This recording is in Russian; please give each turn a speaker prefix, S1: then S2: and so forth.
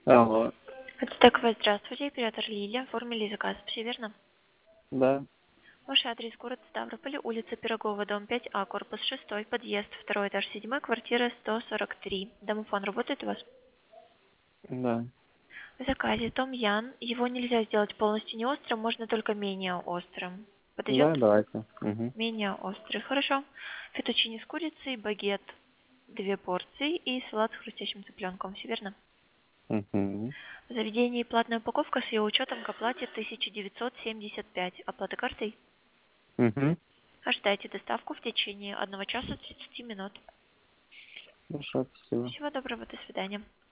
S1: Алло,
S2: Ацтековая, здравствуйте, оператор Лилия. Оформили заказ, все верно?
S1: да,
S2: Ваш адрес город Ставрополь, улица Пирогова, дом 5А, корпус 6, подъезд, второй этаж, 7, квартира 143. Домофон работает у вас?
S1: да,
S2: В заказе Том Ян, его нельзя сделать полностью не острым, можно только менее острым. Подойдет?
S1: да, давайте. Угу.
S2: Менее острый, хорошо. Фетучини с курицей, багет, 2 порции и салат с хрустящим цыпленком, все верно?
S1: Угу.
S2: В заведении платная упаковка с ее учетом к оплате 1975. Оплата картой?
S1: Угу.
S2: Ожидайте доставку в течение 1 часа 30 минут.
S1: Хорошо, спасибо.
S2: Всего доброго, до свидания.